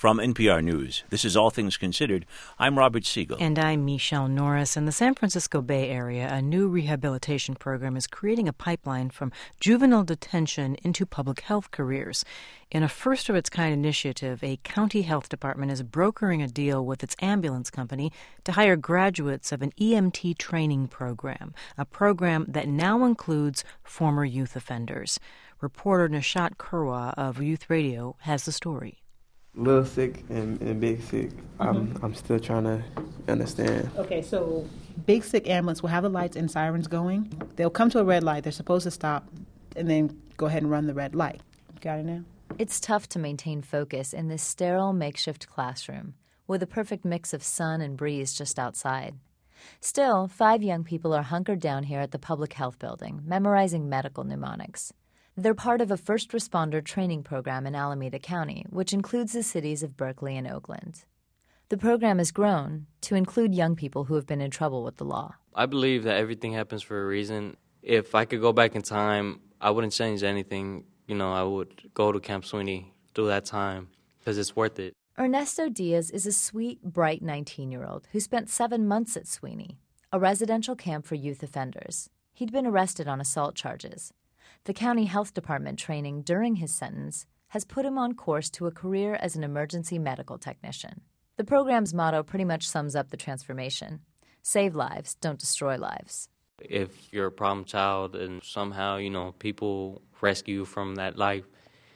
From NPR News, this is All Things Considered. I'm Robert Siegel. And I'm Michelle Norris. In the San Francisco Bay Area, a new rehabilitation program is creating a pipeline from juvenile detention into public health careers. In a first-of-its-kind initiative, a county health department is brokering a deal with its ambulance company to hire graduates of an EMT training program, a program that now includes former youth offenders. Reporter Nishat Kurwa of Youth Radio has the story. Little sick and big sick. I'm still trying to understand. Okay, so big sick ambulance will have the lights and sirens going. They'll come to a red light. They're supposed to stop and then go ahead and run the red light. Got it now? It's tough to maintain focus in this sterile makeshift classroom with a perfect mix of sun and breeze just outside. Still, 5 young people are hunkered down here at the public health building, memorizing medical mnemonics. They're part of a first responder training program in Alameda County, which includes the cities of Berkeley and Oakland. The program has grown to include young people who have been in trouble with the law. I believe that everything happens for a reason. If I could go back in time, I wouldn't change anything. I would go to Camp Sweeney through that time because it's worth it. Ernesto Diaz is a sweet, bright 19-year-old who spent 7 months at Sweeney, a residential camp for youth offenders. He'd been arrested on assault charges. The county health department training during his sentence has put him on course to a career as an emergency medical technician. The program's motto pretty much sums up the transformation. Save lives, don't destroy lives. If you're a problem child and somehow, people rescue you from that life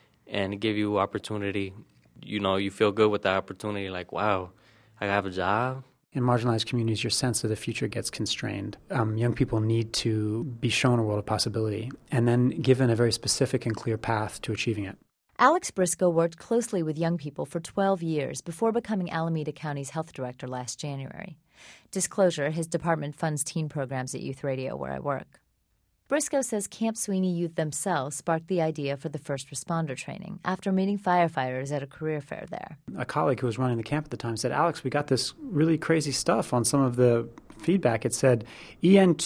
and give you opportunity, you feel good with that opportunity, like, wow, I have a job. In marginalized communities, your sense of the future gets constrained. Young people need to be shown a world of possibility and then given a very specific and clear path to achieving it. Alex Briscoe worked closely with young people for 12 years before becoming Alameda County's health director last January. Disclosure, his department funds teen programs at Youth Radio, where I work. Briscoe says Camp Sweeney youth themselves sparked the idea for the first responder training after meeting firefighters at a career fair there. A colleague who was running the camp at the time said, Alex, we got this really crazy stuff on some of the feedback. It said ENT,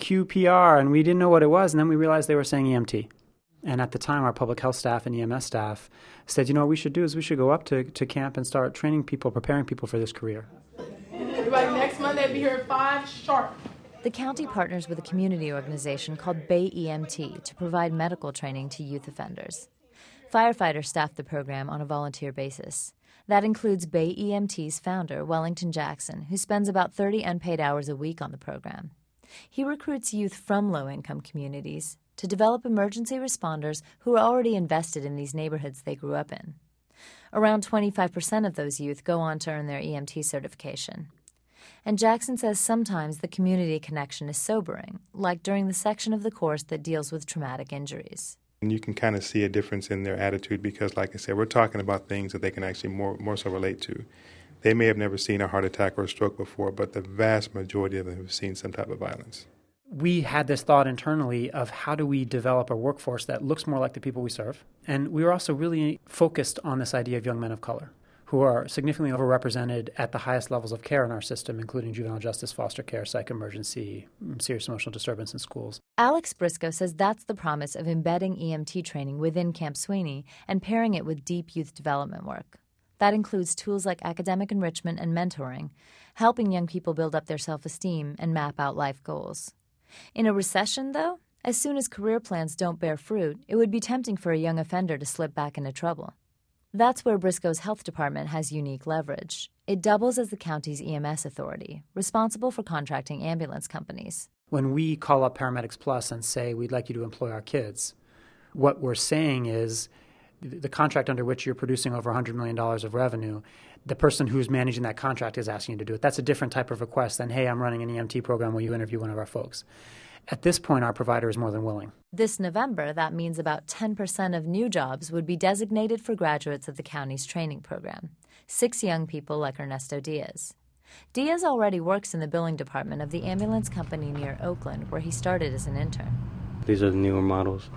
QPR, and we didn't know what it was, and then we realized they were saying EMT. And at the time, our public health staff and EMS staff said, what we should do is we should go up to camp and start training people, preparing people for this career. Everybody, next Monday, be here at 5 sharp. The county partners with a community organization called Bay EMT to provide medical training to youth offenders. Firefighters staff the program on a volunteer basis. That includes Bay EMT's founder, Wellington Jackson, who spends about 30 unpaid hours a week on the program. He recruits youth from low-income communities to develop emergency responders who are already invested in these neighborhoods they grew up in. Around 25% of those youth go on to earn their EMT certification. And Jackson says sometimes the community connection is sobering, like during the section of the course that deals with traumatic injuries. And you can kind of see a difference in their attitude because, like I said, we're talking about things that they can actually more so relate to. They may have never seen a heart attack or a stroke before, but the vast majority of them have seen some type of violence. We had this thought internally of how do we develop a workforce that looks more like the people we serve. And we were also really focused on this idea of young men of color, who are significantly overrepresented at the highest levels of care in our system, including juvenile justice, foster care, psych emergency, serious emotional disturbance in schools. Alex Briscoe says that's the promise of embedding EMT training within Camp Sweeney and pairing it with deep youth development work. That includes tools like academic enrichment and mentoring, helping young people build up their self-esteem and map out life goals. In a recession, though, as soon as career plans don't bear fruit, it would be tempting for a young offender to slip back into trouble. That's where Briscoe's health department has unique leverage. It doubles as the county's EMS authority, responsible for contracting ambulance companies. When we call up Paramedics Plus and say, we'd like you to employ our kids, what we're saying is the contract under which you're producing over $100 million of revenue, the person who's managing that contract is asking you to do it. That's a different type of request than, hey, I'm running an EMT program, will you interview one of our folks? At this point, our provider is more than willing. This November, that means about 10% of new jobs would be designated for graduates of the county's training program, 6 young people like Ernesto Diaz. Diaz already works in the billing department of the ambulance company near Oakland, where he started as an intern. These are the newer models.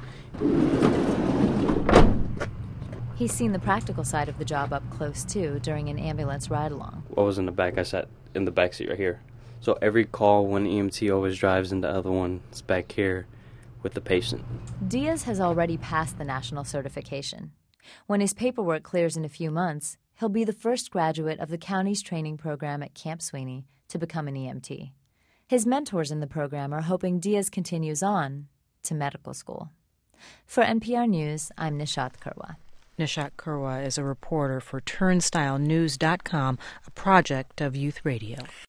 He's seen the practical side of the job up close, too, during an ambulance ride-along. I was in the back. I sat in the back seat right here. So every call, one EMT always drives and the other one's back here with the patient. Diaz has already passed the national certification. When his paperwork clears in a few months, He'll be the first graduate of the county's training program at Camp Sweeney to become an EMT. His mentors in the program are hoping Diaz continues on to medical school. For NPR News, I'm Nishat Kurwa. Nishat Kurwa is a reporter for TurnstileNews.com, a project of Youth Radio.